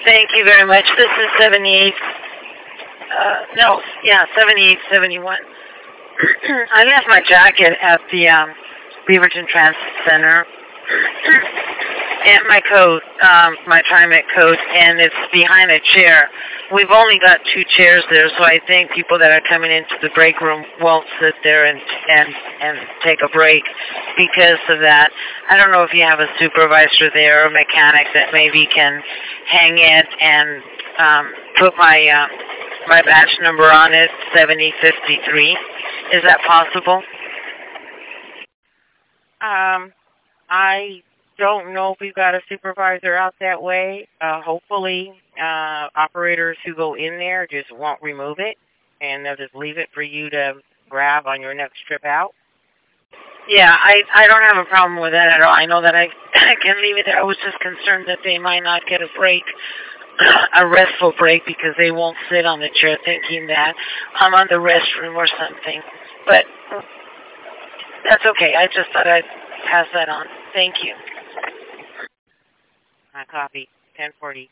Thank you very much. This is 78, 7871. I left my jacket at the Beaverton Transit Center and my coat, my TriMet coat, and it's behind a chair. We've only got two chairs there, so I think people that are coming into the break room won't sit there and take a break because of that. I don't know if you have a supervisor there or a mechanic that maybe can hang it and put my batch number on it, 7053. Is that possible? I don't know if we've got a supervisor out that way. Hopefully, operators who go in there just won't remove it, and they'll just leave it for you to grab on your next trip out. Yeah, I don't have a problem with that at all. I know that I can leave it there. I was just concerned that they might not get a break, a restful break, because they won't sit on the chair thinking that I'm on the restroom or something. But that's okay. I just thought I'd pass that on. Thank you. I copy. 1040.